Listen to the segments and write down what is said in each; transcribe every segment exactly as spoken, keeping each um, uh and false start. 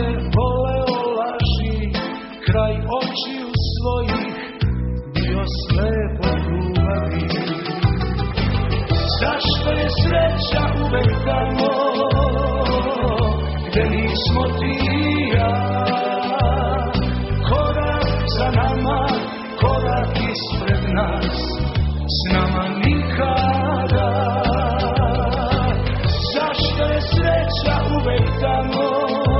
voleo laži, kraj očiju svojih bio slepo ljubavi. Zašto je sreća uvek tamo gde nismo ti i ja? Korak za nama, korak ispred nas, s nama nikada. Zašto je sreća uvek tamo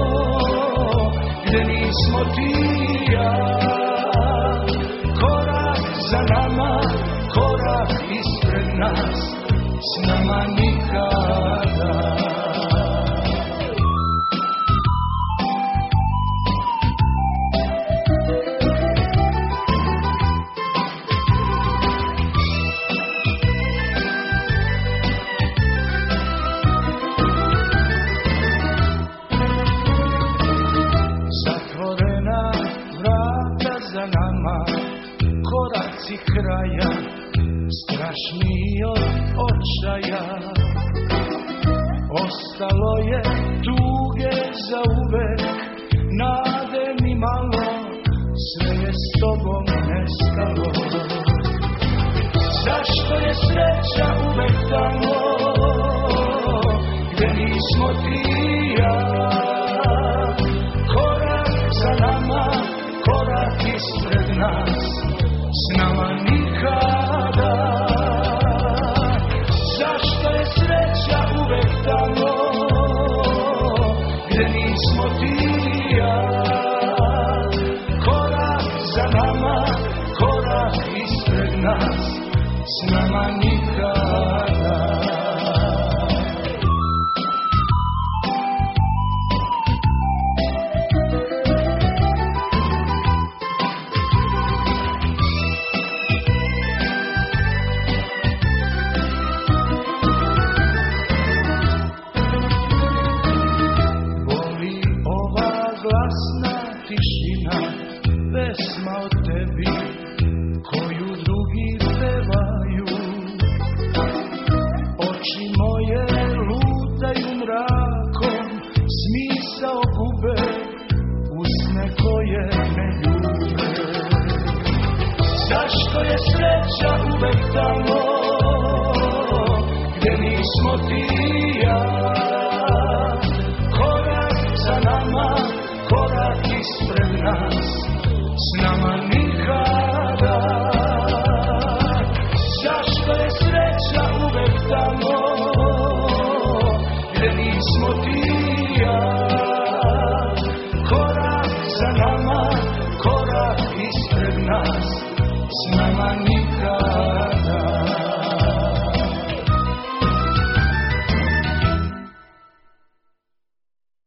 gde nismo ti i ja? Korak za nama, korak ispred nas, s nama nikada. Zatvorena vrata za nama, koraci kraja, strašniji od očaja. Ostalo je tuge za uvek, nade ni malo, sve je s tobom nestalo. Zašto je sreća uvek tamo gde nismo ti i ja? Korak za nama, korak ispred nas, s nama nikada. Zašto je sreća uvek tamo gde nismo ti i ja? Korak za nama, korak ispred nas, s nama nikada. Tišina, pesma o tebi, koju drugi pevaju. Oči moje lutaju mrakom, smisao gube, usne koje me ljube. Zašto je sreća uvek tamo gde nismo ti i ja? Korak za nama, korak ispred nas, s nama nikada.